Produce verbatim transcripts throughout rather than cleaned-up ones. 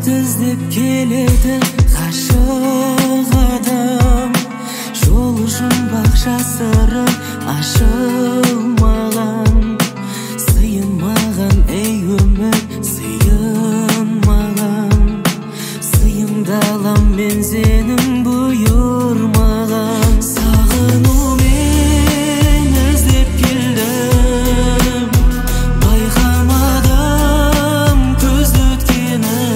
іздеп келеді ғашық адам. Жолы жұмбақ жасырын ашылмаған, сыйынмаған ей өмір сыйынмаған. Сыйымдалам мен сенің бұйырмаған. Сағынумен іздеп келдім, байқамадым көзді өткені.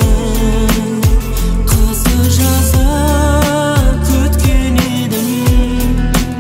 Қысы жазы күткен едім,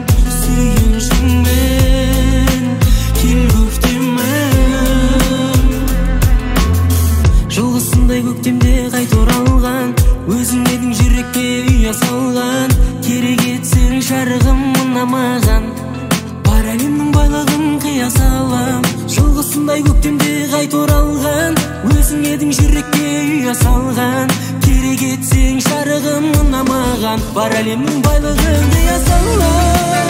сүйіншіңмен кел көктемім. Жылғысындай көктемде қайта оралған, өзің едің жүрекке ұя салған. Керек етсең шарығым ұнамаған, бар әлемнің байлығын қия салам. Жылғысындай көктемде қайта оралған, өзің едің жүрекке ұя салған. Керек етсең шарығым ұнамаған, бар әлемнің байлығын қия салам.